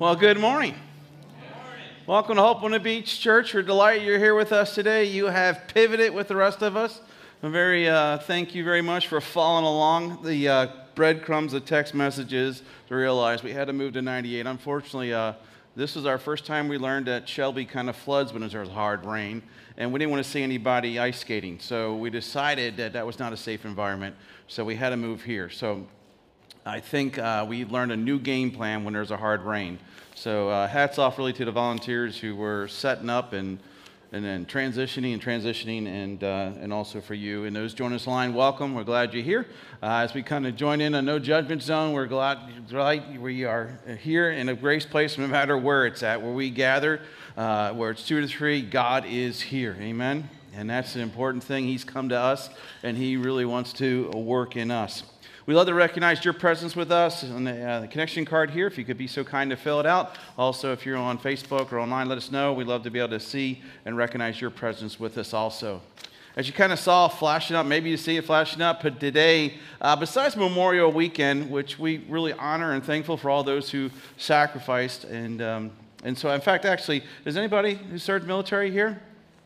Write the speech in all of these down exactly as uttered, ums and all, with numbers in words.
Well, good morning. Good morning. Welcome to Hope on the Beach Church. We're delighted you're here with us today. You have pivoted with the rest of us. I'm very uh, thank you very much for following along the uh, breadcrumbs of text messages to realize we had to move to ninety-eight. Unfortunately, uh, this was our first time we learned that Shelby kind of floods when there's hard rain, and we didn't want to see anybody ice skating. So we decided that that was not a safe environment, so we had to move here. So I think uh, we learned a new game plan when there's a hard rain. So uh, hats off really to the volunteers who were setting up and and then transitioning and transitioning, and uh, and also for you. And those joining us online, welcome. We're glad you're here. Uh, as we kind of join in a no judgment zone, we're glad right, we are here in a grace place no matter where it's at, where we gather, uh, where it's two to three, God is here. Amen? And that's an important thing. He's come to us, and he really wants to work in us. We'd love to recognize your presence with us on the, uh, the connection card here, if you could be so kind to fill it out. Also, if you're on Facebook or online, let us know. We'd love to be able to see and recognize your presence with us also. As you kind of saw flashing up, maybe you see it flashing up, but today, uh, besides Memorial Weekend, which we really honor and thankful for all those who sacrificed, and um, and so, in fact, actually, is anybody who served military here?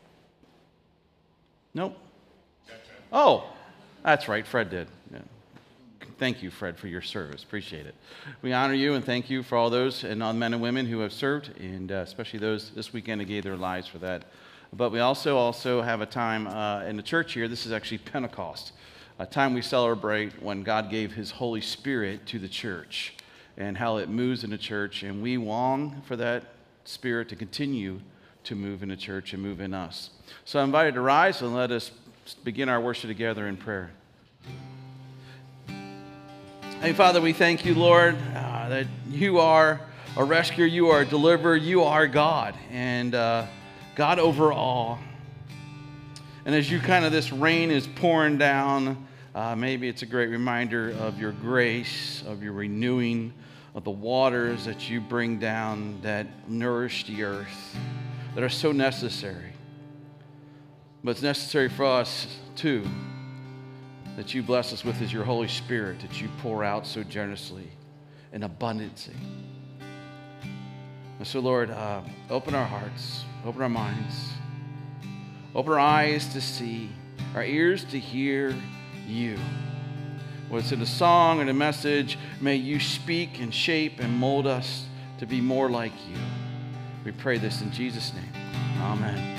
Nope. Oh, that's right, Fred did. Yeah. Thank you, Fred, for your service. Appreciate it. We honor you and thank you for all those and all the men and women who have served, and uh, especially those this weekend who gave their lives for that. But we also also have a time uh, in the church here. This is actually Pentecost, a time we celebrate when God gave his Holy Spirit to the church and how it moves in the church. And we long for that Spirit to continue to move in the church and move in us. So I'm invited to rise and let us begin our worship together in prayer. Hey, Father, we thank you, Lord, uh, that you are a rescuer, you are a deliverer, you are God, and uh, God over all. And as you kind of, this rain is pouring down, uh, maybe it's a great reminder of your grace, of your renewing, of the waters that you bring down that nourish the earth, that are so necessary. But it's necessary for us, too, that you bless us with is your Holy Spirit, that you pour out so generously in abundance. And so, Lord, uh, open our hearts, open our minds, open our eyes to see, our ears to hear you. Whether it's in the song or the message, may you speak and shape and mold us to be more like you. We pray this in Jesus' name. Amen.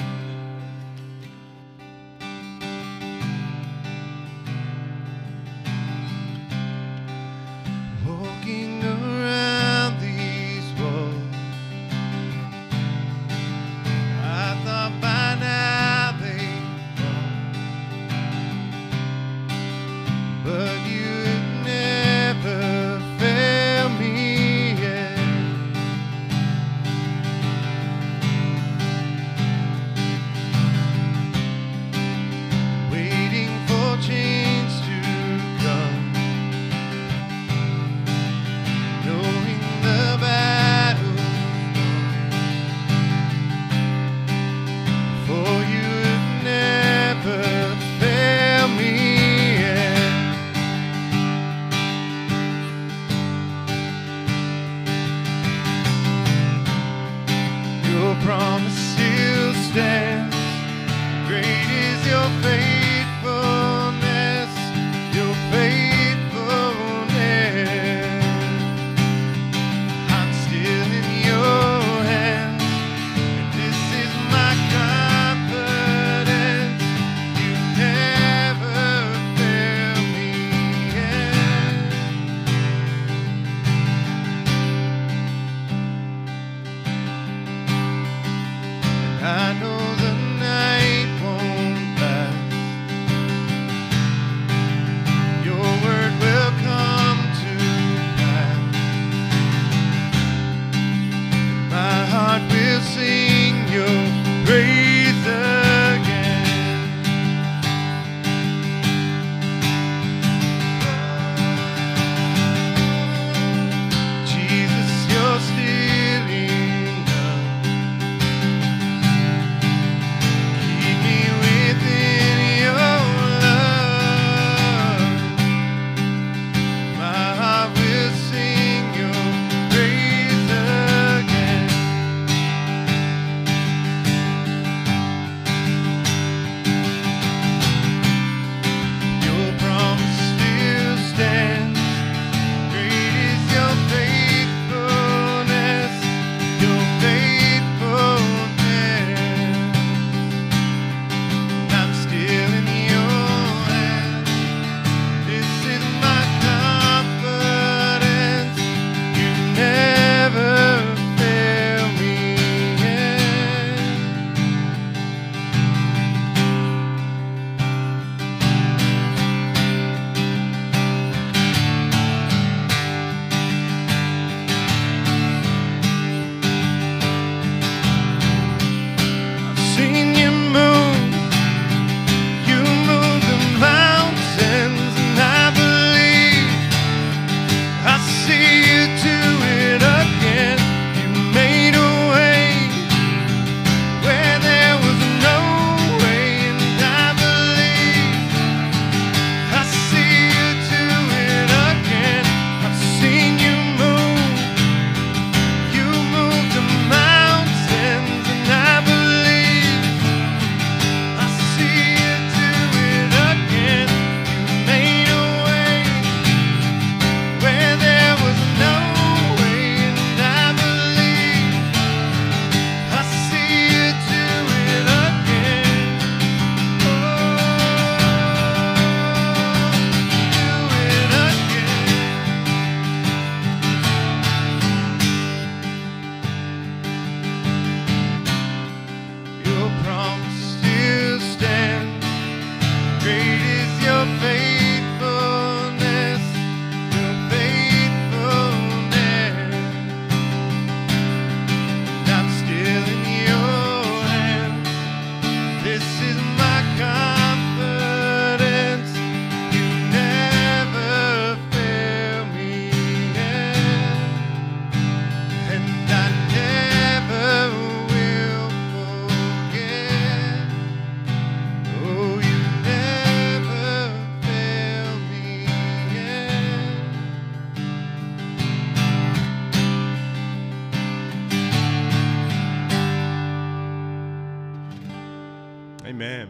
Amen.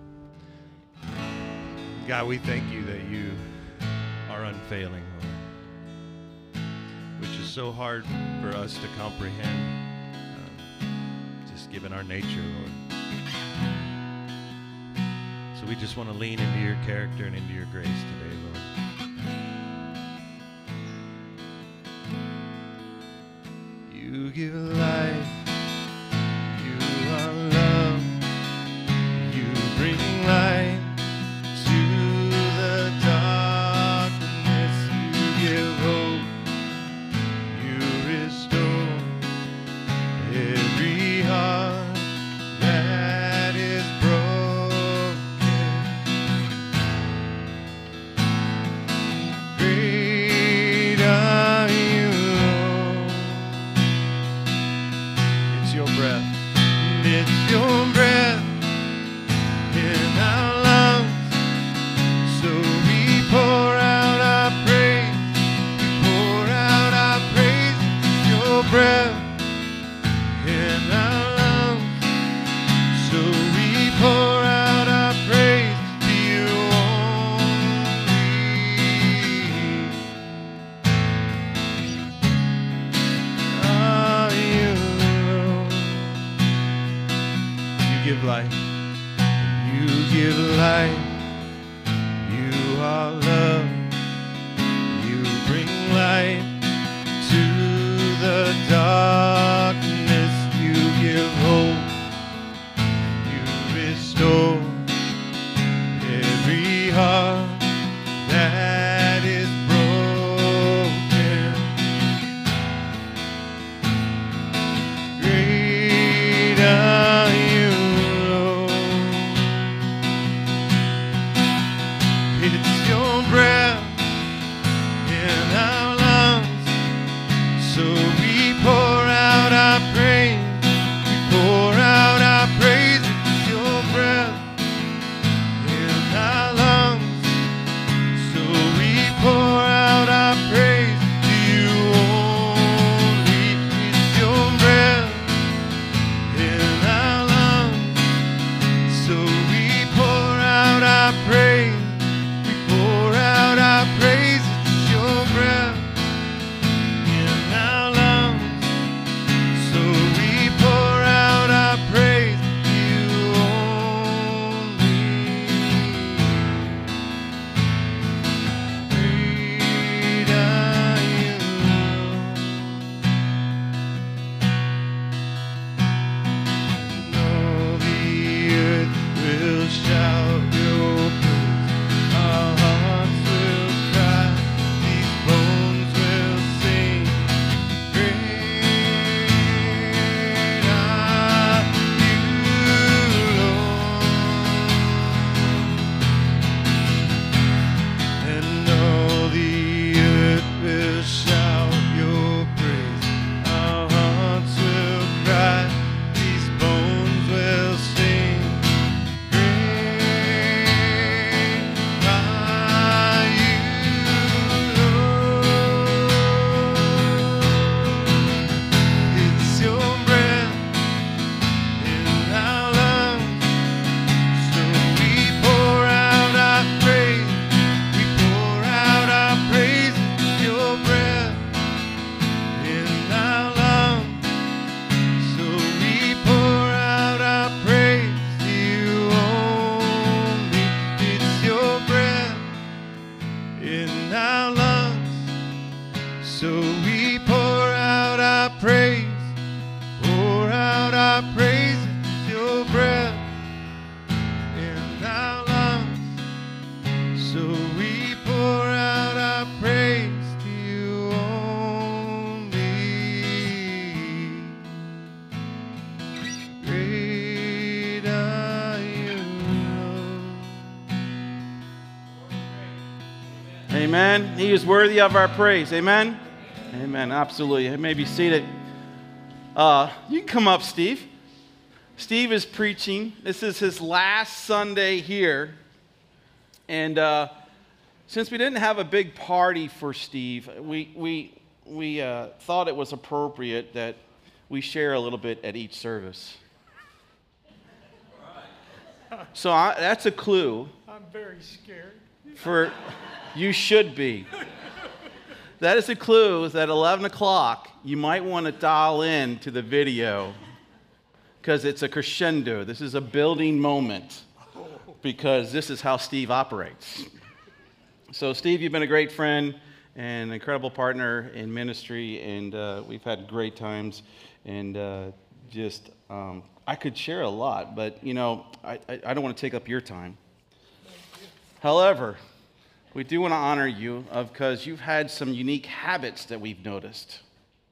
God, we thank you that you are unfailing, Lord, which is so hard for us to comprehend, uh, just given our nature, Lord. So we just want to lean into your character and into your grace today, Lord. You give life. You are love. You bring light to the darkness. You give hope. You restore every heart that is broken. Great are you, Lord. It's your breath. It's your breath in our lungs, so we pour out our praise. We pour out our praise. It's your breath in our lungs, so we pour out our praise to you only. Are you Lord? You give life. You give life. You are love. You bring light to the darkness. You give hope. You restore every heart that is broken. Great are you, Lord. It's your breath in our lungs, so we pour out our praise. We pour out our praise. It's your breath in our lungs, so we pour out our praise to you only. It's your breath in our lungs, so we pour out our praise. We pour out our praise. It's your breath in our lungs, so we pour out our praise to you only. Great are you, Lord. All the earth will shout your praise. Our hearts will cry. These bones will sing. Great are you, Lord. And all the earth will shout your praise. Our hearts will cry. These bones will sing. Great are you, Lord. It's your breath in our lungs, so we pour out our praise. We pour out our praise. It's your breath in our lungs, so we pour out our praise to you only. It's your breath in our lungs, so we pour out our praise. Pour out our praise. It's your breath in our lungs, so we pour out our praise to you only. Great are you, Lord. Amen. He is worthy of our praise. Amen. Amen. Absolutely. You may be seated. Uh, you can come up, Steve. Steve is preaching. This is his last Sunday here. And uh, since we didn't have a big party for Steve, we, we, we uh, thought it was appropriate that we share a little bit at each service. So I, that's a clue. I'm very scared. For you should be. That is a clue that at eleven o'clock you might want to dial in to the video because it's a crescendo. This is a building moment because this is how Steve operates. So Steve, you've been a great friend and an incredible partner in ministry, and uh, we've had great times. And uh, just um, I could share a lot, but you know I, I, I don't want to take up your time. However, we do want to honor you because you've had some unique habits that we've noticed.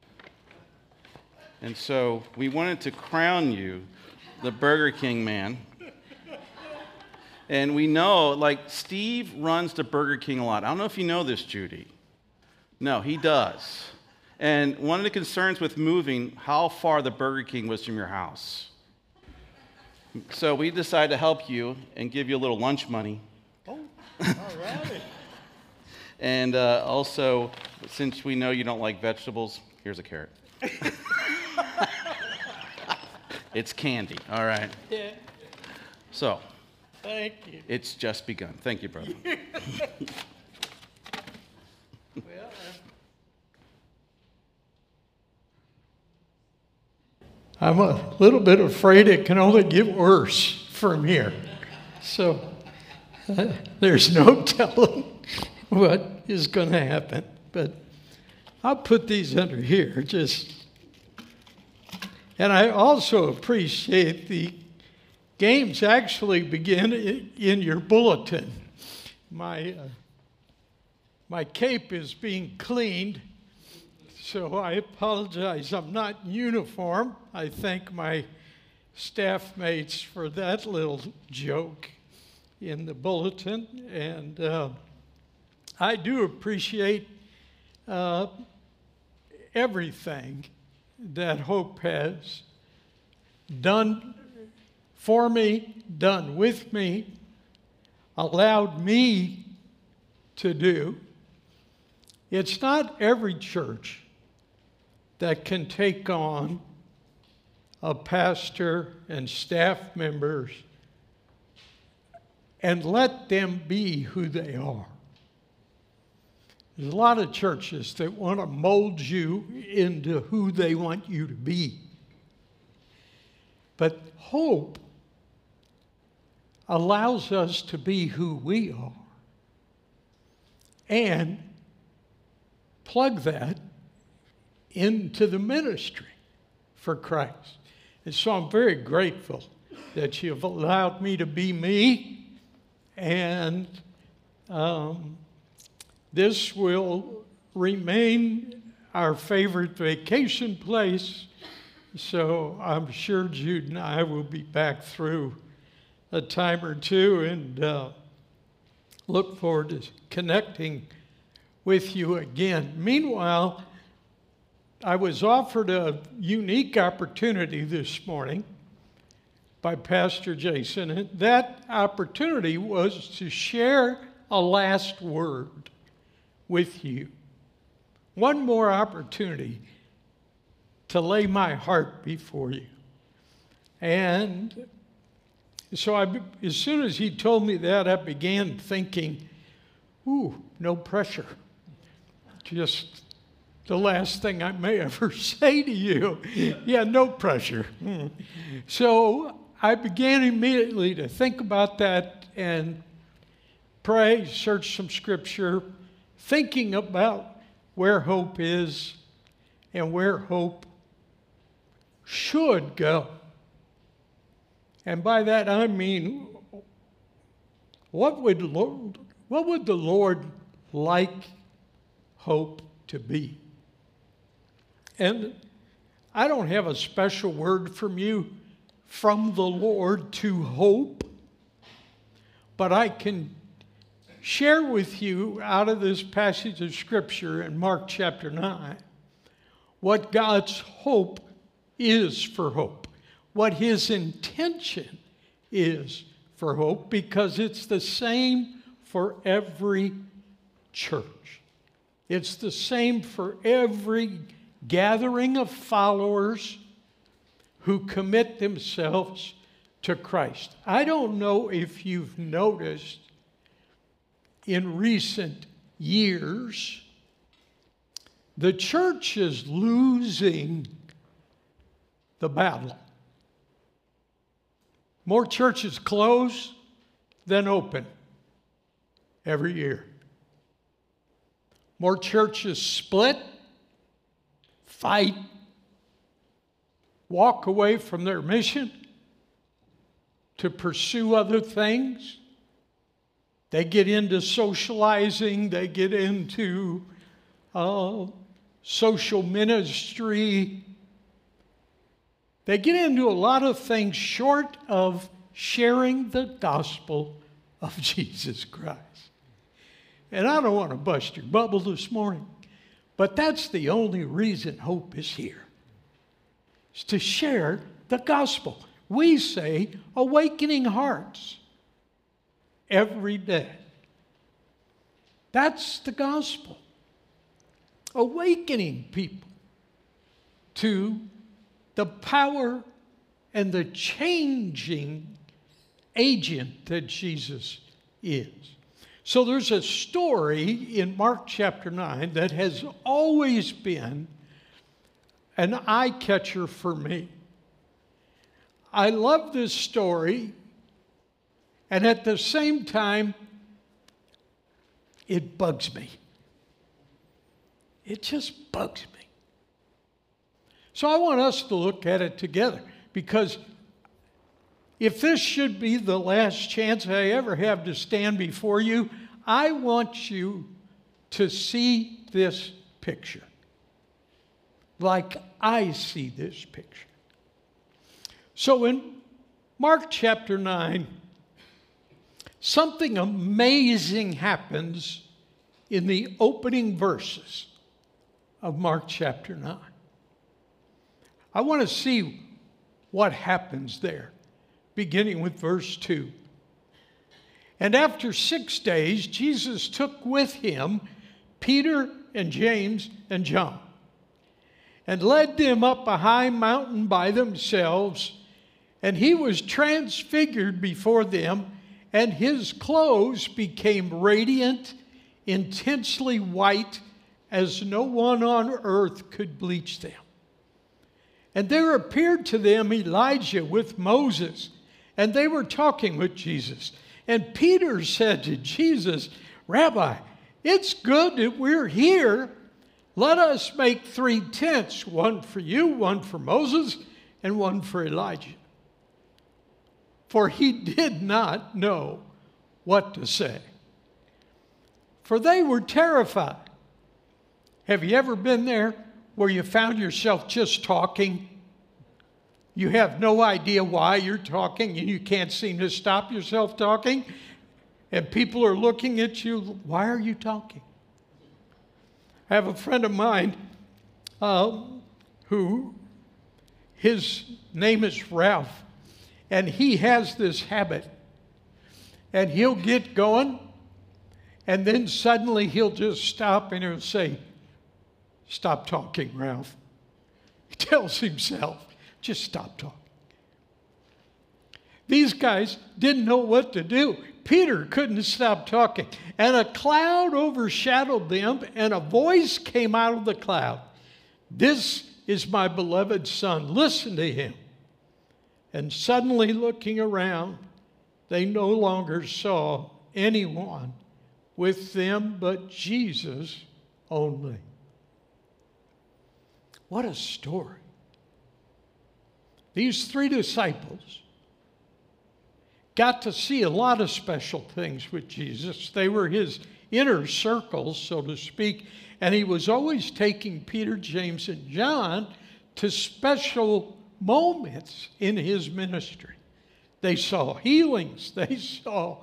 And so we wanted to crown you the Burger King man. And we know, like, Steve runs the Burger King a lot. I don't know if you know this, Judy. No, he does. And one of the concerns with moving, how far the Burger King was from your house. So we decided to help you and give you a little lunch money. Oh, all right. And uh, also, since we know you don't like vegetables, here's a carrot. It's candy, all right? Yeah. So, Thank you. it's just begun. Thank you, brother. Well, I'm a little bit afraid it can only get worse from here. So uh, there's no telling what is going to happen. But I'll put these under here. Just, and I also appreciate the games actually begin in your bulletin. My uh, my cape is being cleaned, so I apologize. I'm not in uniform. I thank my staff mates for that little joke in the bulletin, and uh, I do appreciate uh, everything that Hope has done for me, done with me, allowed me to do. It's not every church that can take on a pastor and staff members and let them be who they are. There's a lot of churches that want to mold you into who they want you to be. But Hope allows us to be who we are and plug that into the ministry for Christ. And so I'm very grateful that you've allowed me to be me, and um, this will remain our favorite vacation place. So I'm sure Jude and I will be back through a time or two, and uh, look forward to connecting with you again. Meanwhile, I was offered a unique opportunity this morning by Pastor Jason, and that opportunity was to share a last word with you. One more opportunity to lay my heart before you. And so I, as soon as he told me that, I began thinking, ooh, no pressure. Just the last thing I may ever say to you. Yeah, no pressure. So I began immediately to think about that and pray, search some scripture, thinking about where hope is and where hope should go. And by that I mean, what would Lord, what would the Lord like hope to be? And I don't have a special word from you from the Lord to hope, but I can share with you out of this passage of Scripture in Mark chapter nine what God's hope is for hope, what his intention is for hope, because it's the same for every church. It's the same for every gathering of followers who commit themselves to Christ. I don't know if you've noticed in recent years, the church is losing the battle. More churches close than open every year. More churches split, fight, walk away from their mission to pursue other things. They get into socializing, they get into uh, social ministry. They get into a lot of things short of sharing the gospel of Jesus Christ. And I don't want to bust your bubble this morning, but that's the only reason Hope is here. It's to share the gospel. We say awakening hearts every day. That's the gospel. Awakening people to the power and the changing agent that Jesus is. So there's a story in Mark chapter nine that has always been an eye catcher for me. I love this story, and at the same time, it bugs me. It just bugs me. So I want us to look at it together, because if this should be the last chance I ever have to stand before you, I want you to see this picture like I see this picture. So in Mark chapter nine, something amazing happens in the opening verses of Mark chapter nine. I want to see what happens there, beginning with verse two. And after six days, Jesus took with him Peter and James and John, and led them up a high mountain by themselves, and he was transfigured before them, and his clothes became radiant, intensely white, as no one on earth could bleach them. And there appeared to them Elijah with Moses, and they were talking with Jesus. And Peter said to Jesus, "Rabbi, it's good that we're here. Let us make three tents, one for you, one for Moses, and one for Elijah." For he did not know what to say, for they were terrified. Have you ever been there where you found yourself just talking? You have no idea why you're talking, and you can't seem to stop yourself talking, and people are looking at you. Why are you talking? I have a friend of mine uh, who, his name is Ralph, and he has this habit, and he'll get going, and then suddenly he'll just stop and he'll say, "Stop talking, Ralph." He tells himself, just stop talking. These guys didn't know what to do. Peter couldn't stop talking. And a cloud overshadowed them, and a voice came out of the cloud. "This is my beloved Son. Listen to him." And suddenly looking around, they no longer saw anyone with them but Jesus only. What a story. These three disciples got to see a lot of special things with Jesus. They were his inner circles, so to speak, and he was always taking Peter, James, and John to special moments in his ministry. They saw healings. They saw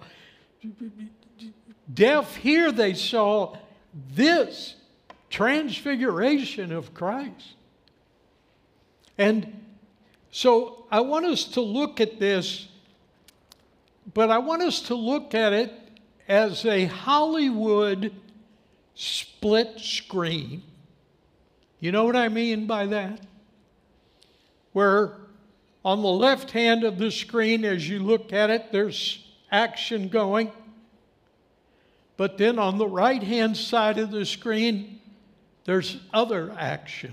deaf hear. They saw this transfiguration of Christ. And so I want us to look at this, but I want us to look at it as a Hollywood split screen. You know what I mean by that? Where On the left hand of the screen, as you look at it, there's action going. But then on the right-hand side of the screen, there's other action.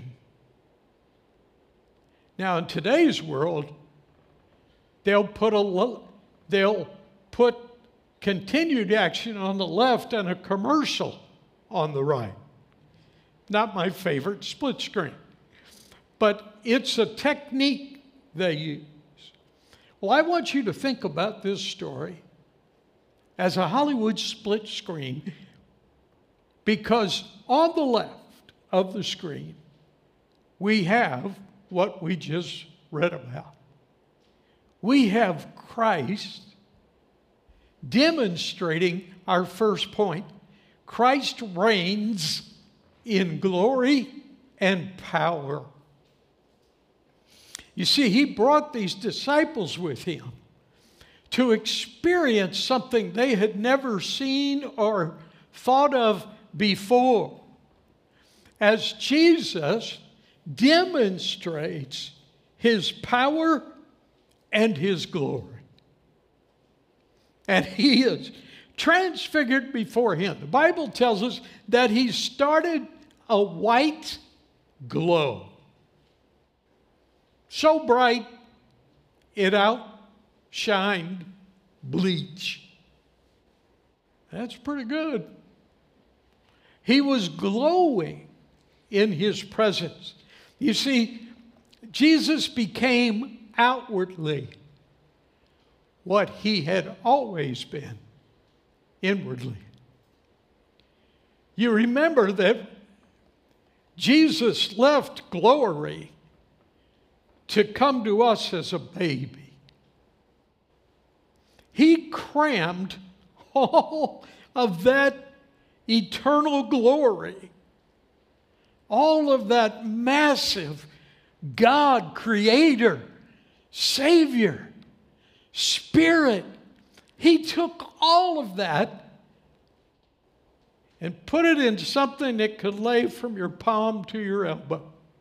Now, in today's world, they'll put a they'll put continued action on the left and a commercial on the right. Not my favorite, split screen. But it's a technique they use. Well, I want you to think about this story as a Hollywood split screen, because on the left of the screen, we have what we just read about. We have Christ demonstrating our first point. Christ reigns in glory and power. You see, he brought these disciples with him to experience something they had never seen or thought of before, as Jesus demonstrates his power and his glory. And he is transfigured before him. The Bible tells us that he started a white glow. So bright, it outshined bleach. That's pretty good. He was glowing in his presence. You see, Jesus became outwardly what he had always been inwardly. You remember that Jesus left glory to come to us as a baby. He crammed all of that eternal glory, all of that massive God, Creator, Savior, Spirit. He took all of that and put it in something that could lay from your palm to your elbow.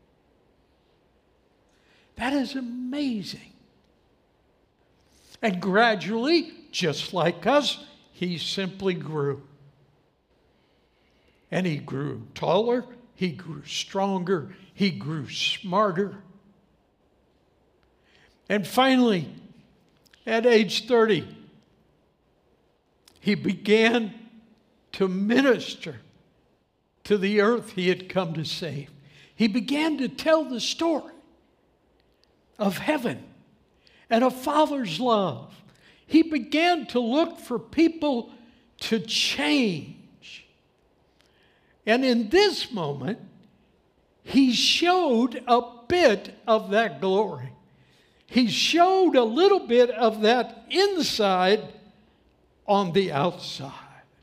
That is amazing. And gradually, just like us, he simply grew. And he grew taller, he grew stronger, he grew smarter. And finally, at age thirty, he began to minister to the earth he had come to save. He began to tell the story of heaven and a Father's love. He began to look for people to change. And in this moment, he showed a bit of that glory. He showed a little bit of that inside on the outside.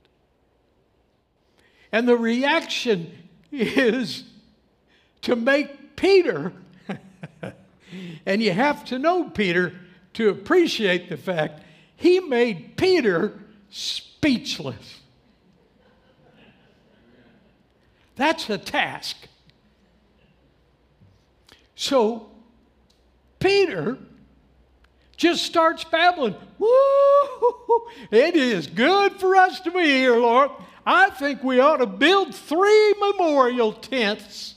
And the reaction is to make Peter, and you have to know Peter to appreciate the fact, he made Peter speechless. That's a task. So Peter just starts babbling. Woo! It is good for us to be here, Lord. I think we ought to build three memorial tents.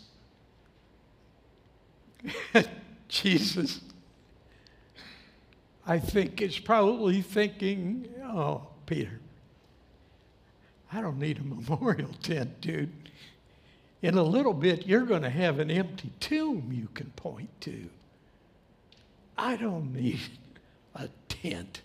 Jesus, I think, is probably thinking, oh, Peter, I don't need a memorial tent, dude. In a little bit, you're going to have an empty tomb you can point to. I don't need a tent.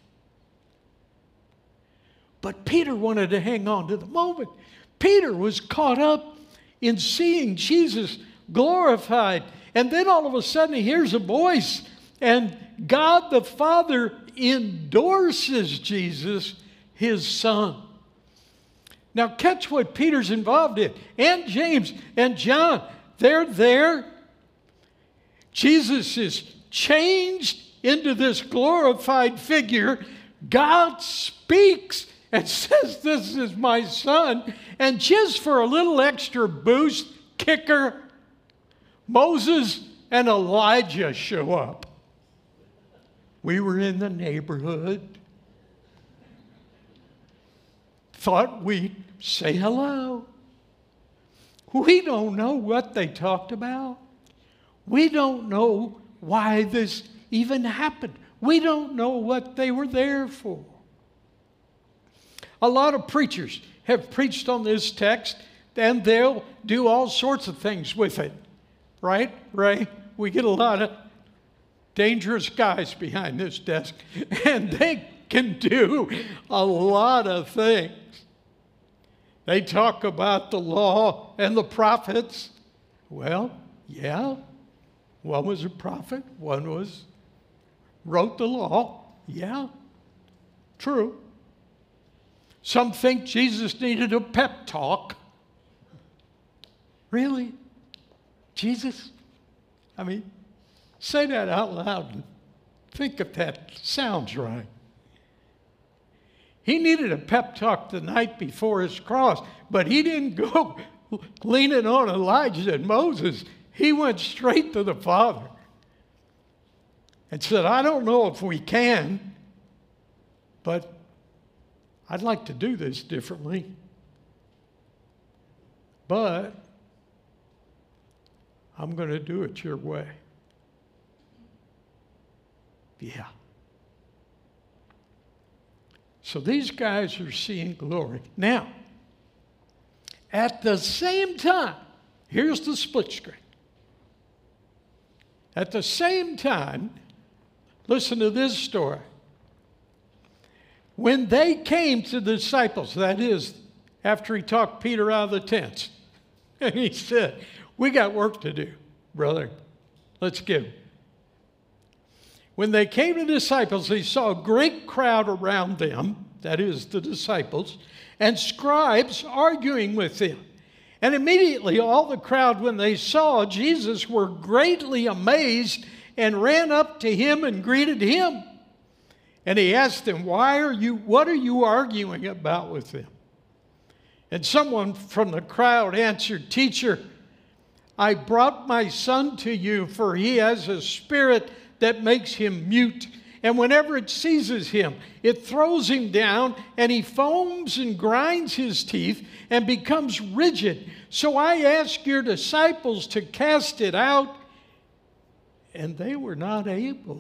But Peter wanted to hang on to the moment. Peter was caught up in seeing Jesus glorified. And then all of a sudden he hears a voice, and God the Father endorses Jesus, his Son. Now catch what Peter's involved in. And James and John, they're there. Jesus is changed into this glorified figure. God speaks and says, this is my Son. And just for a little extra boost, kicker, Moses and Elijah show up. We were in the neighborhood. Thought we'd say hello. We don't know what they talked about. We don't know why this even happened. We don't know what they were there for. A lot of preachers have preached on this text, and they'll do all sorts of things with it. Right, Ray? We get a lot of dangerous guys behind this desk, and they can do a lot of things. They talk about the law and the prophets. Well, yeah, one was a prophet, one was wrote the law. Yeah, true. Some think Jesus needed a pep talk. Really? Jesus? I mean, say that out loud and think if that sounds right. He needed a pep talk the night before his cross, but he didn't go leaning on Elijah and Moses. He went straight to the Father and said, I don't know if we can, but I'd like to do this differently. But I'm going to do it your way. Yeah. So these guys are seeing glory. Now, at the same time, here's the split screen. At the same time, listen to this story. When they came to the disciples, that is, after he talked Peter out of the tents, and he said, we got work to do, brother. Let's get it. When they came to the disciples, they saw a great crowd around them, that is, the disciples, and scribes arguing with them. And immediately all the crowd, when they saw Jesus, were greatly amazed and ran up to him and greeted him. And he asked them, Why are you, what are you arguing about with them? And someone from the crowd answered, Teacher, I brought my son to you, for he has a spirit that makes him mute. And whenever it seizes him, it throws him down, and he foams and grinds his teeth and becomes rigid. So I asked your disciples to cast it out, and they were not able.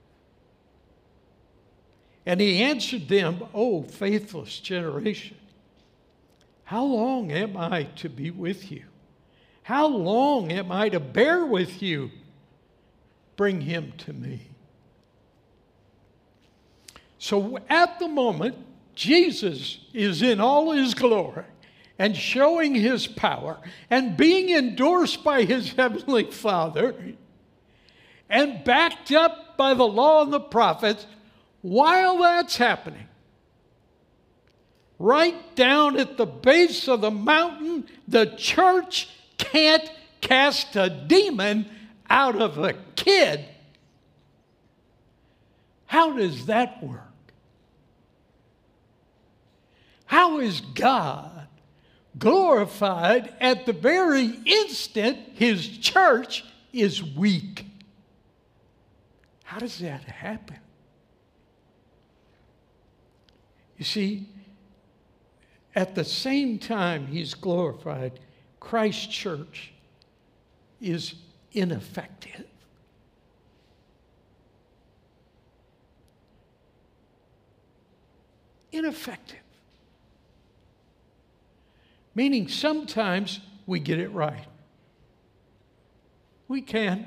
And he answered them, O faithless generation, how long am I to be with you? How long am I to bear with you? Bring him to me. So at the moment, Jesus is in all his glory and showing his power and being endorsed by his heavenly Father and backed up by the law and the prophets. While that's happening, right down at the base of the mountain, the church can't cast a demon out of a kid. How does that work? How is God glorified at the very instant his church is weak? How does that happen? You see, at the same time he's glorified, Christ's church is ineffective. Ineffective. Meaning sometimes we get it right. We can.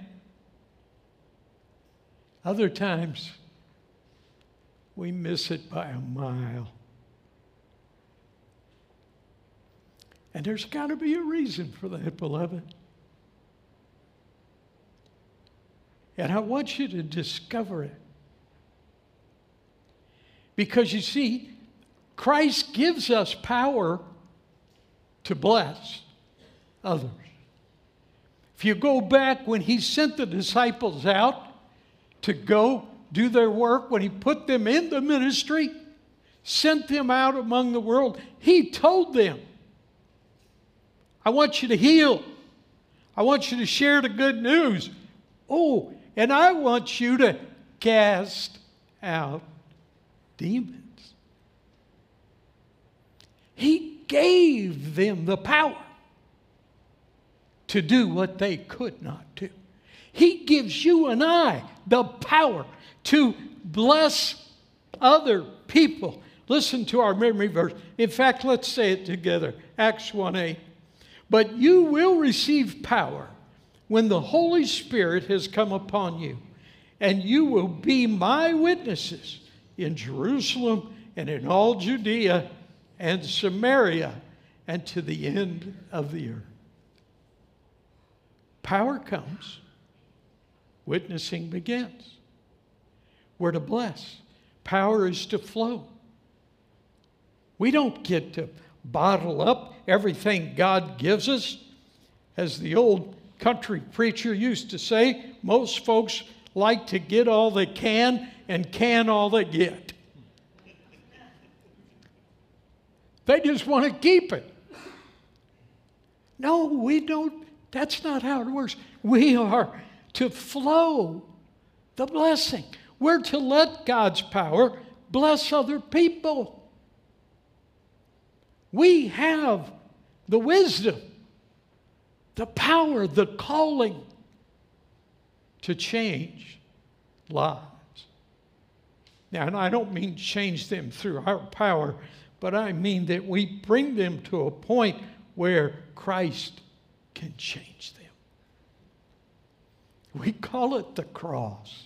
Other times we miss it by a mile. And there's got to be a reason for that, beloved. And I want you to discover it. Because you see, Christ gives us power to bless others. If you go back when he sent the disciples out to go do their work, when he put them in the ministry, sent them out among the world, he told them, I want you to heal. I want you to share the good news. Oh, and I want you to cast out demons. He gave them the power to do what they could not do. He gives you and I the power to bless other people. Listen to our memory verse. In fact, let's say it together. Acts one eight. But you will receive power when the Holy Spirit has come upon you, and you will be my witnesses in Jerusalem and in all Judea and Samaria and to the end of the earth. Power comes, witnessing begins. We're to bless. Power is to flow. We don't get to bottle up everything God gives us. As the old country preacher used to say, most folks like to get all they can and can all they get. They just want to keep it. No, we don't. That's not how it works. We are to flow the blessing. We're to let God's power bless other people. We have the wisdom, the power, the calling to change lives. Now, and I don't mean change them through our power, but I mean that we bring them to a point where Christ can change them. We call it the cross.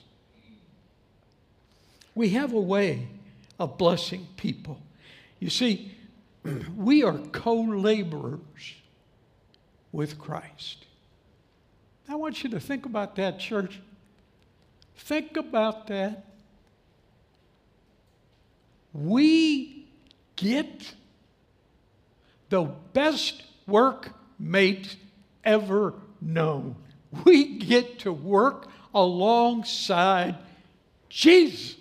We have a way of blessing people. You see, we are co-laborers with Christ. I want you to think about that, church. Think about that. We get the best workmate ever known. We get to work alongside Jesus.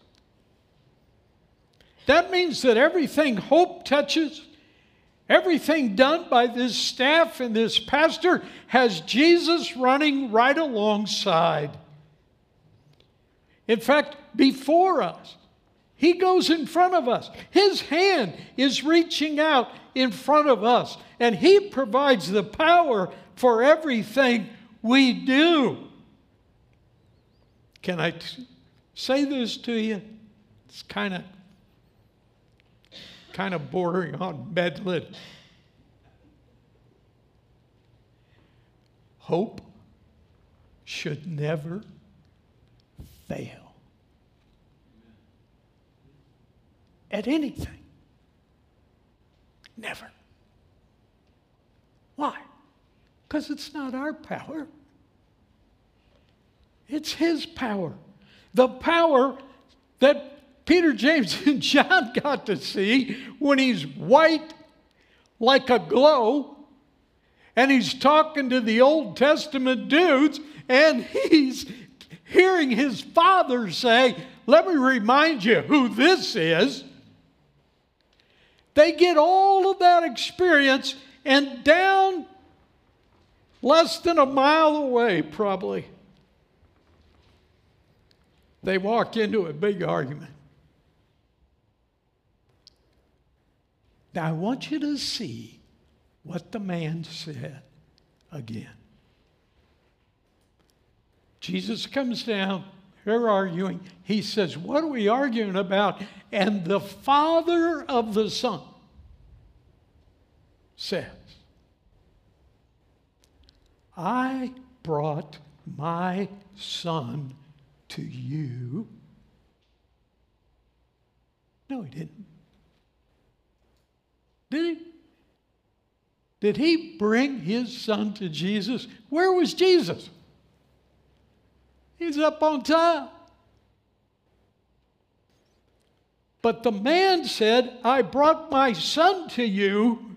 That means that everything Hope touches, everything done by this staff and this pastor has Jesus running right alongside. In fact, before us, he goes in front of us. His hand is reaching out in front of us, and he provides the power for everything we do. Can I t- say this to you? It's kind of kind of bordering on meddling. Hope should never fail at anything. Never. Why? Because it's not our power. It's his power. The power that Peter, James, and John got to see when he's white like a glow, and he's talking to the Old Testament dudes, and he's hearing his father say, let me remind you who this is. They get all of that experience, and down less than a mile away, probably, they walk into a big argument. Now, I want you to see what the man said again. Jesus comes down, they're arguing. He says, what are we arguing about? And the father of the son says, I brought my son to you. No, he didn't. Did he? Did he bring his son to Jesus? Where was Jesus? He's up on top. But the man said, I brought my son to you.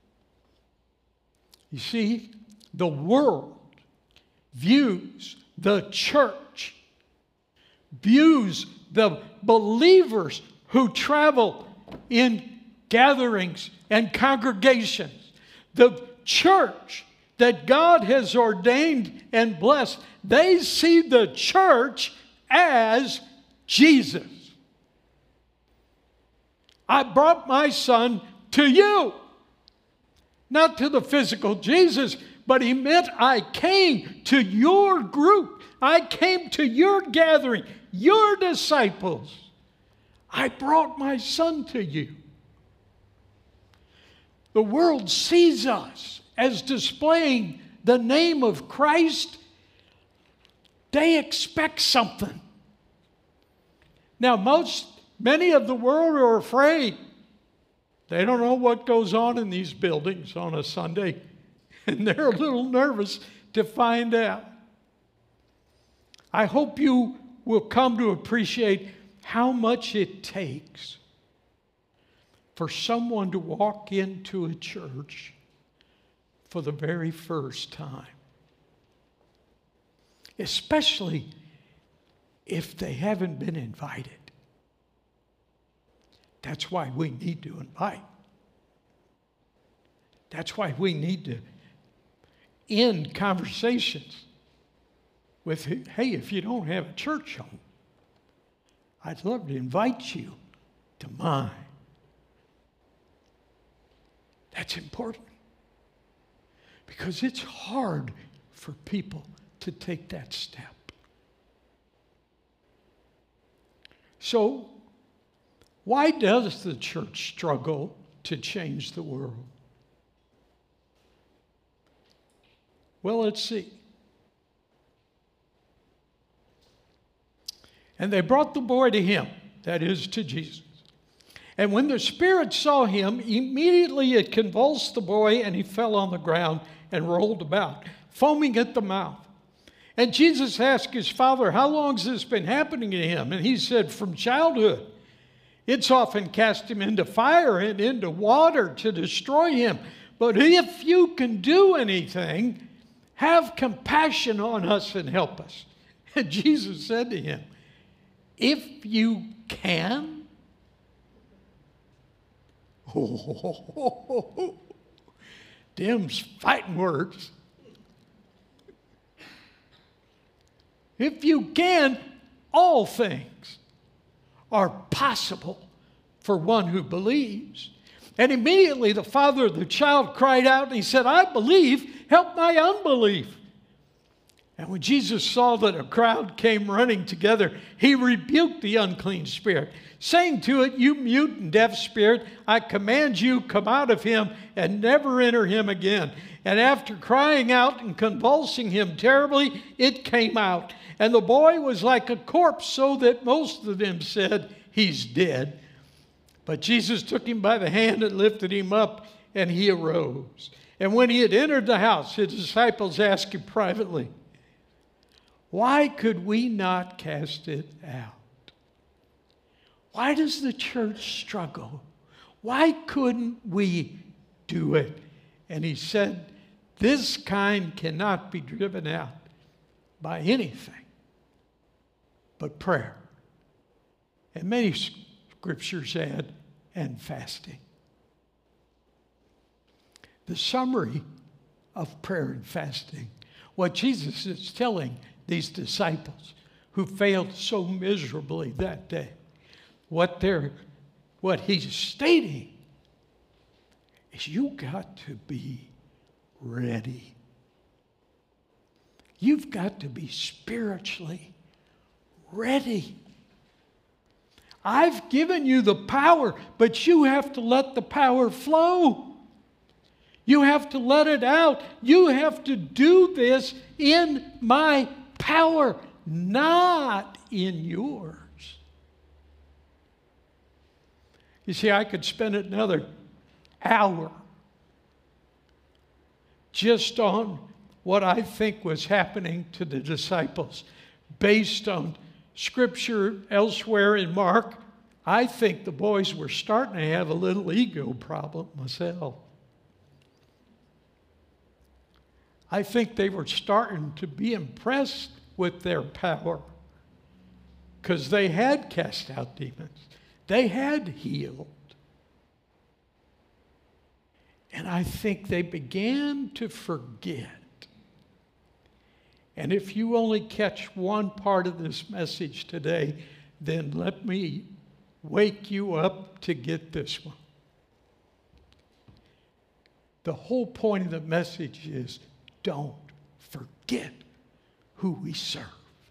You see, the world views the church, views the believers who travel in gatherings and congregations. The church that God has ordained and blessed, they see the church as Jesus. I brought my son to you. Not to the physical Jesus, but he meant I came to your group. I came to your gathering, your disciples. I brought my son to you. The world sees us as displaying the name of Christ. They expect something. Now, most, many of the world are afraid. They don't know what goes on in these buildings on a Sunday, and they're a little nervous to find out. I hope you will come to appreciate how much it takes for someone to walk into a church for the very first time, especially if they haven't been invited. That's why we need to invite. That's why we need to end conversations with, hey, if you don't have a church home, I'd love to invite you to mine. That's important because it's hard for people to take that step. So, why does the church struggle to change the world? Well, let's see. And they brought the boy to him, that is, to Jesus. And when the spirit saw him, immediately it convulsed the boy, and he fell on the ground and rolled about, foaming at the mouth. And Jesus asked his father, how long has this been happening to him? And he said, from childhood. It's often cast him into fire and into water to destroy him. But if you can do anything, have compassion on us and help us. And Jesus said to him, if you can. Oh, Dim's fighting words. If you can, all things are possible for one who believes. And immediately the father of the child cried out and he said, I believe, help my unbelief. And when Jesus saw that a crowd came running together, he rebuked the unclean spirit, saying to it, you mute and deaf spirit, I command you, come out of him and never enter him again. And after crying out and convulsing him terribly, it came out. And the boy was like a corpse, so that most of them said, he's dead. But Jesus took him by the hand and lifted him up, and he arose. And when he had entered the house, his disciples asked him privately, why could we not cast it out? Why does the church struggle? Why couldn't we do it? And he said, this kind cannot be driven out by anything but prayer. And many scriptures add, and fasting. The summary of prayer and fasting, what Jesus is telling these disciples who failed so miserably that day, what they're, what he's stating is you got to be ready. You've got to be spiritually ready. I've given you the power, but you have to let the power flow. You have to let it out. You have to do this in my power, not in yours. You see, I could spend another hour just on what I think was happening to the disciples based on Scripture elsewhere in Mark. I think the boys were starting to have a little ego problem myself. I think they were starting to be impressed with their power because they had cast out demons. They had healed. And I think they began to forget. And if you only catch one part of this message today, then let me wake you up to get this one. The whole point of the message is don't forget who we serve.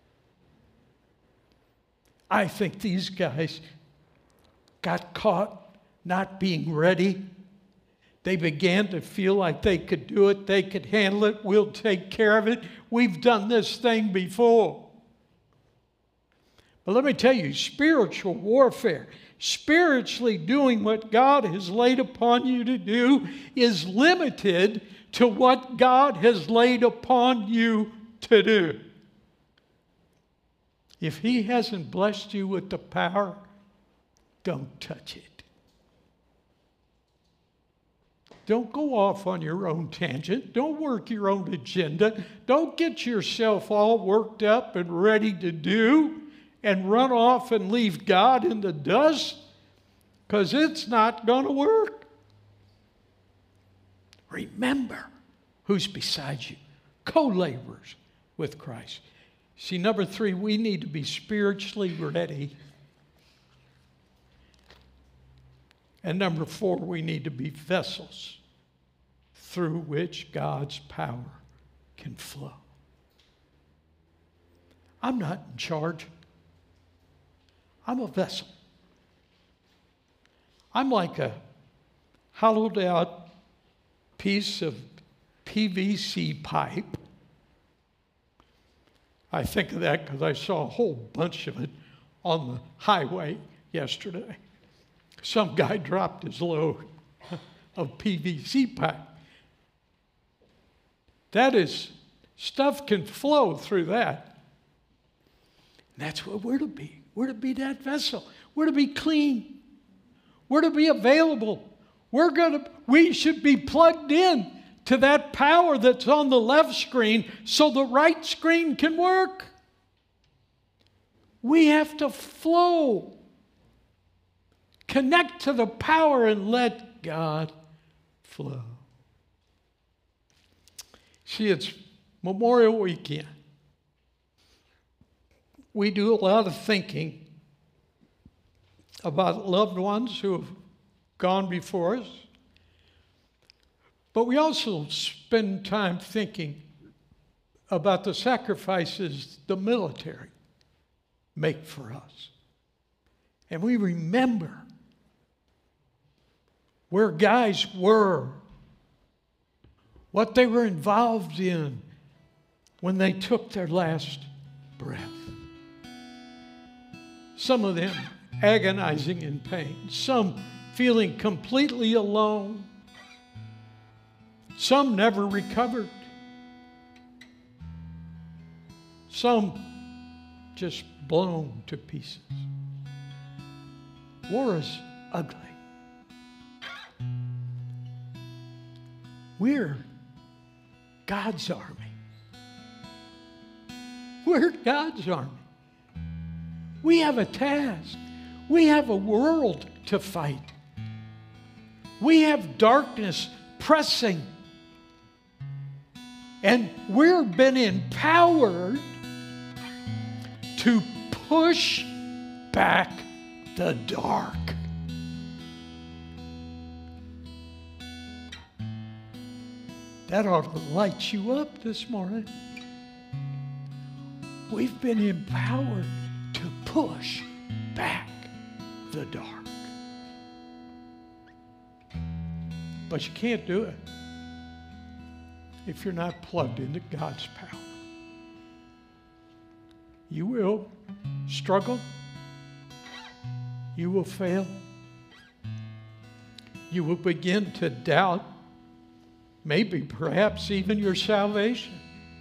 I think these guys got caught not being ready. They began to feel like they could do it, they could handle it, we'll take care of it. We've done this thing before. But let me tell you, spiritual warfare, spiritually doing what God has laid upon you to do is limited to what God has laid upon you to do. If He hasn't blessed you with the power, don't touch it. Don't go off on your own tangent. Don't work your own agenda. Don't get yourself all worked up and ready to do and run off and leave God in the dust, because it's not going to work. Remember who's beside you, co-laborers with Christ. See, number three, we need to be spiritually ready. And number four, we need to be vessels through which God's power can flow. I'm not in charge. I'm a vessel. I'm like a hollowed out piece of P V C pipe. I think of that because I saw a whole bunch of it on the highway yesterday. Some guy dropped his load of P V C pipe. That is, stuff can flow through that. And that's what we're to be. We're to be that vessel. We're to be clean. We're to be available. We're going to, we should be plugged in to that power that's on the left screen so the right screen can work. We have to flow. Connect to the power and let God flow. See, it's Memorial Weekend. We do a lot of thinking about loved ones who have gone before us. But we also spend time thinking about the sacrifices the military make for us. And we remember where guys were, what they were involved in when they took their last breath. Some of them agonizing in pain, some feeling completely alone, some never recovered, some just blown to pieces. War is ugly. We're God's army. We're God's army. We have a task. We have a world to fight. We have darkness pressing. And we've been empowered to push back the dark. That ought to light you up this morning. We've been empowered to push back the dark. But you can't do it if you're not plugged into God's power. You will struggle. You will fail. You will begin to doubt, maybe perhaps even your salvation.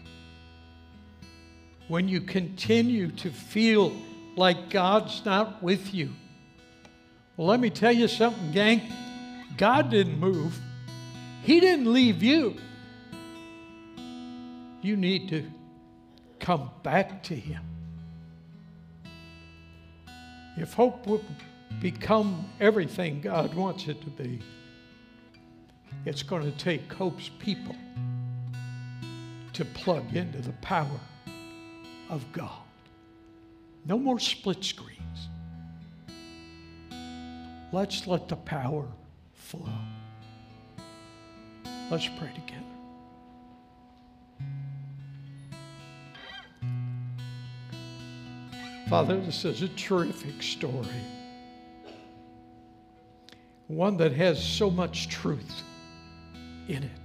When you continue to feel like God's not with you. Well, let me tell you something, gang. God didn't move. He didn't leave you. You need to come back to Him. If hope will become everything God wants it to be, it's going to take hope's people to plug into the power of God. No more split screens. Let's let the power flow. Let's pray together. Father, this is a terrific story. One that has so much truth in it.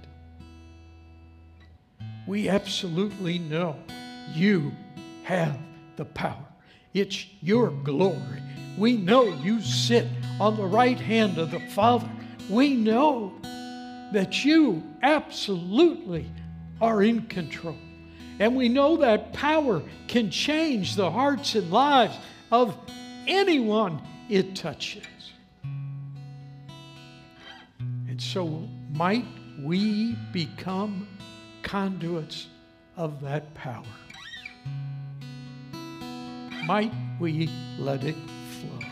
We absolutely know you have the power. It's your glory. We know you sit on the right hand of the Father. We know that you absolutely are in control. And we know that power can change the hearts and lives of anyone it touches. And so might we become conduits of that power. Might we let it flow.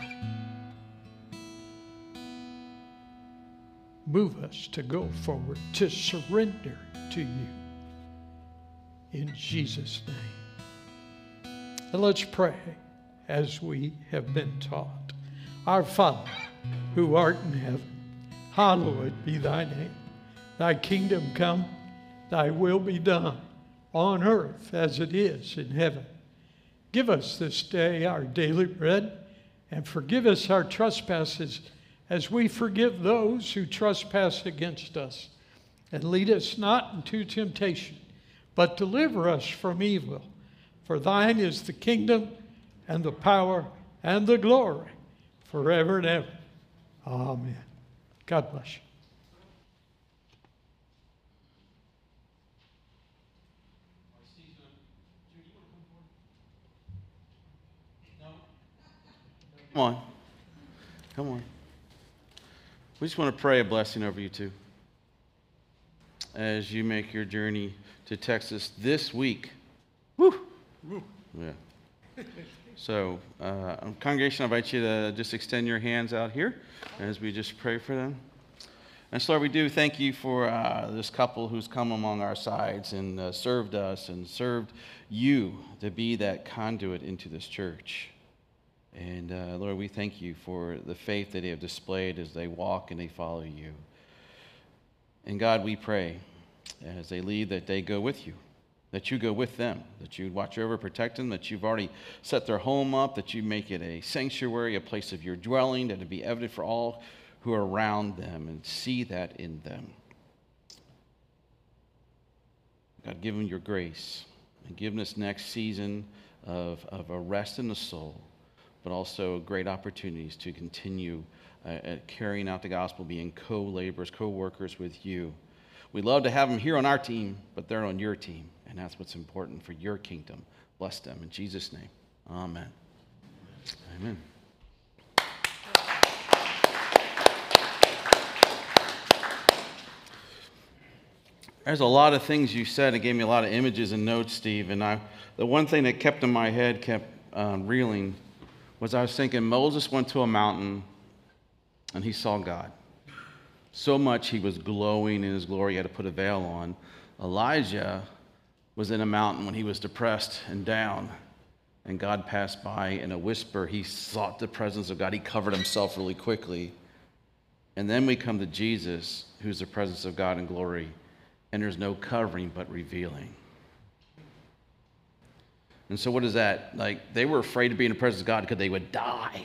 Move us to go forward, to surrender to you. In Jesus' name. And let's pray as we have been taught. Our Father, who art in heaven, hallowed be thy name. Thy kingdom come, thy will be done on earth as it is in heaven. Give us this day our daily bread, and forgive us our trespasses as we forgive those who trespass against us. And lead us not into temptation, but deliver us from evil. For thine is the kingdom and the power and the glory forever and ever. Amen. God bless you. Come on. Come on. We just want to pray a blessing over you too. As you make your journey to Texas this week. Woo! Woo. Yeah. So, uh, congregation, I invite you to just extend your hands out here as we just pray for them. And so, Lord, we do thank you for uh, this couple who's come among our sides and uh, served us and served you to be that conduit into this church. And uh, Lord, we thank you for the faith that they have displayed as they walk and they follow you. And God, we pray as they leave that they go with you, that you go with them, that you watch over, protect them, that you've already set their home up, that you make it a sanctuary, a place of your dwelling, that it be evident for all who are around them and see that in them. God, give them your grace and give them this next season of, of a rest in the soul, but also great opportunities to continue uh, at carrying out the gospel, being co-laborers, co-workers with you. We'd love to have them here on our team, but they're on your team, and that's what's important for your kingdom. Bless them in Jesus' name. Amen. Amen. There's a lot of things you said. It gave me a lot of images and notes, Steve. And I, the one thing that kept in my head, kept um, reeling, was I was thinking Moses went to a mountain and he saw God. So much he was glowing in his glory, he had to put a veil on. Elijah was in a mountain when he was depressed and down, and God passed by in a whisper. He sought the presence of God. He covered himself really quickly. And then we come to Jesus, who's the presence of God in glory, and there's no covering but revealing. And so what is that? Like, they were afraid to be in the presence of God because they would die.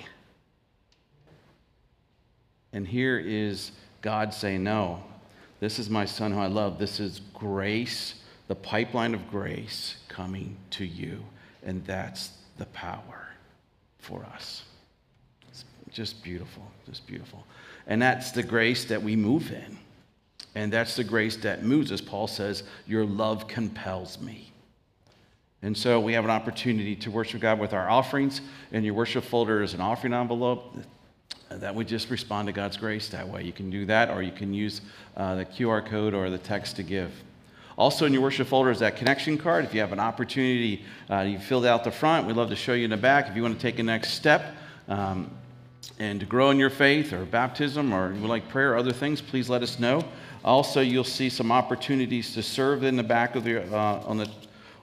And here is God saying, no, this is my son who I love. This is grace, the pipeline of grace coming to you. And that's the power for us. It's just beautiful, just beautiful. And that's the grace that we move in. And that's the grace that moves us. Paul says, your love compels me. And so we have an opportunity to worship God with our offerings. In your worship folder is an offering envelope that would just respond to God's grace that way. You can do that, or you can use uh, the Q R code or the text to give. Also in your worship folder is that connection card. If you have an opportunity, uh, you filled out the front. We'd love to show you in the back. If you want to take a next step um, and to grow in your faith or baptism, or you would like prayer or other things, please let us know. Also, you'll see some opportunities to serve in the back of the uh, on the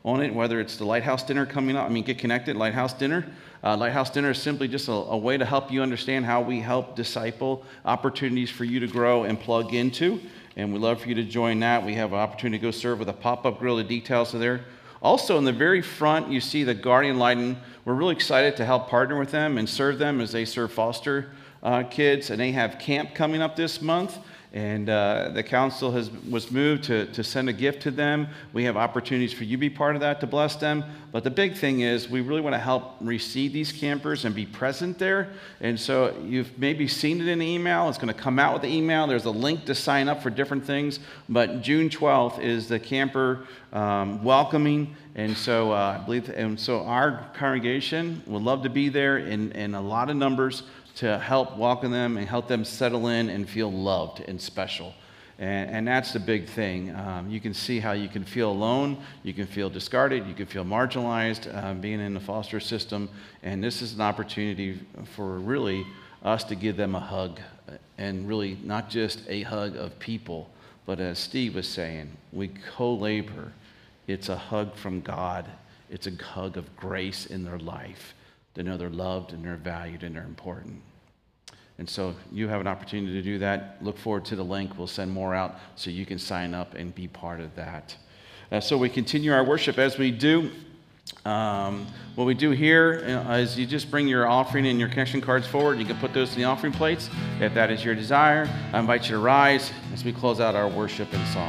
on it, whether it's the Lighthouse Dinner coming up. I mean, get connected, Lighthouse Dinner. Uh, Lighthouse Dinner is simply just a, a way to help you understand how we help disciple, opportunities for you to grow and plug into. And we'd love for you to join that. We have an opportunity to go serve with a pop-up grill. The details are there. Also, in the very front, you see the Guardian Lighten. We're really excited to help partner with them and serve them as they serve foster uh, kids. And they have camp coming up this month. And uh, the council has was moved to, to send a gift to them. We have opportunities for you to be part of that, to bless them. But the big thing is we really want to help receive these campers and be present there. And so you've maybe seen it in the email. It's going to come out with the email. There's a link to sign up for different things. But June twelfth is the camper um, welcoming. And so uh, I believe, and so our congregation would love to be there in, in a lot of numbers, to help welcome them and help them settle in and feel loved and special. And, and that's the big thing. Um, you can see how you can feel alone, you can feel discarded, you can feel marginalized uh, being in the foster system. And this is an opportunity for really us to give them a hug, and really not just a hug of people, but as Steve was saying, we co-labor. It's a hug from God. It's a hug of grace in their life. They know they're loved and they're valued and they're important. And so you have an opportunity to do that. Look forward to the link. We'll send more out so you can sign up and be part of that. Uh, so we continue our worship as we do. Um, what we do here is you just bring your offering and your connection cards forward. You can put those in the offering plates if that is your desire. I invite you to rise as we close out our worship and song.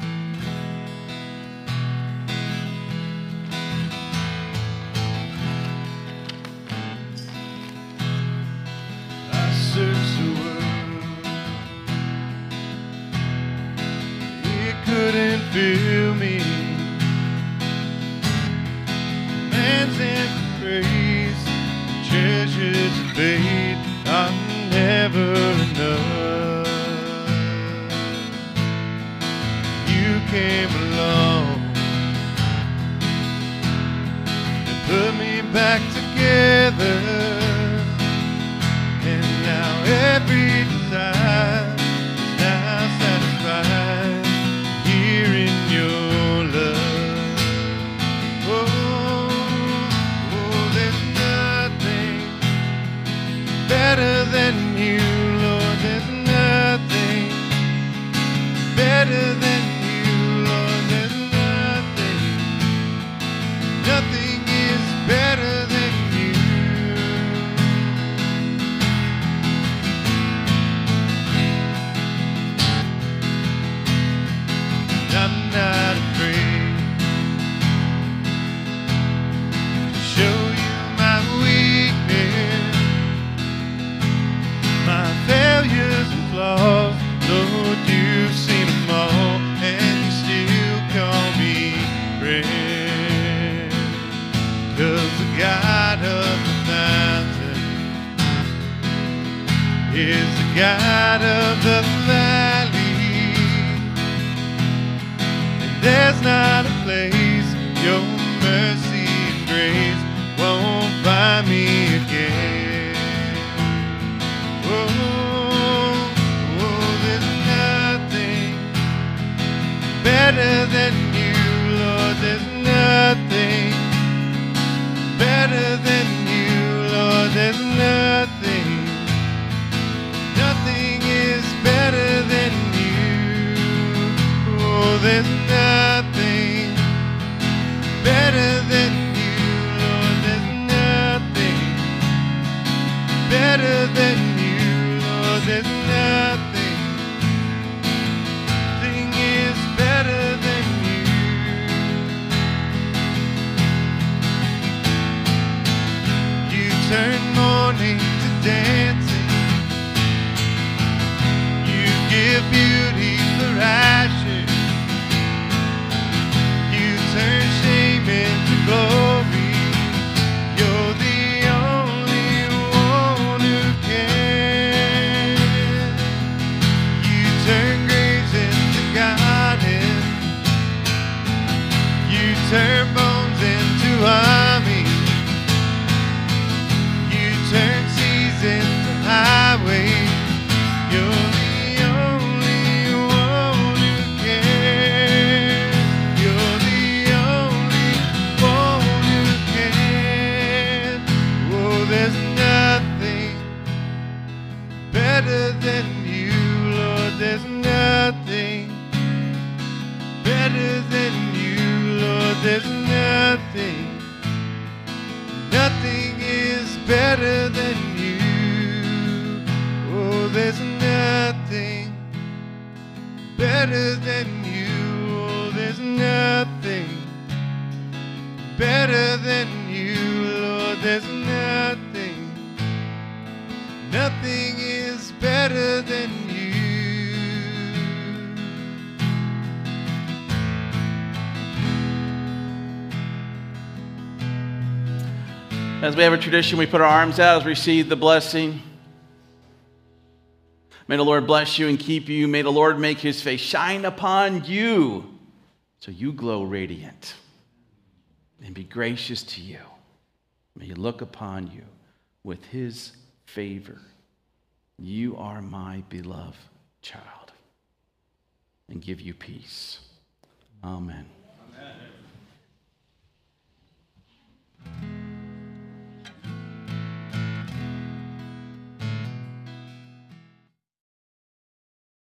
Couldn't feel me. Man's empty praise, treasures of faith are never enough. You came along and put me back together, and now every desire is now satisfied in your love. Oh, oh, there's nothing better than you, Lord. There's nothing better than you, Lord. There's nothing, nothing is better than you. I'm not afraid to show you my weakness, my failures and flaws. Lord, you've seen them all, and you still call me friend. 'Cause the God of the mountain is the God of the valley. There's not a place your mercy and grace won't find me again. Oh, oh, there's nothing better than you, Lord. There's nothing better than you, Lord. There's nothing, nothing is better than you. Oh, there's nothing better than you, Lord. There's nothing better than you, Lord. There's nothing, nothing is better than you. You turn mourning to dancing. You give beauty for ashes. Turn shame into glory. You're the only one who can. You turn graves into gardens. You turn bones into armies. You turn seas into highways. You're the only one who can. You're the only nothing, nothing is better than you. Oh, there's nothing better than you. Oh, there's nothing better than you, Lord. There's nothing, nothing is better than you. As we have a tradition, we put our arms out as we receive the blessing. May the Lord bless you and keep you. May the Lord make his face shine upon you so you glow radiant and be gracious to you. May he look upon you with his favor. You are my beloved child, and give you peace. Amen. Amen.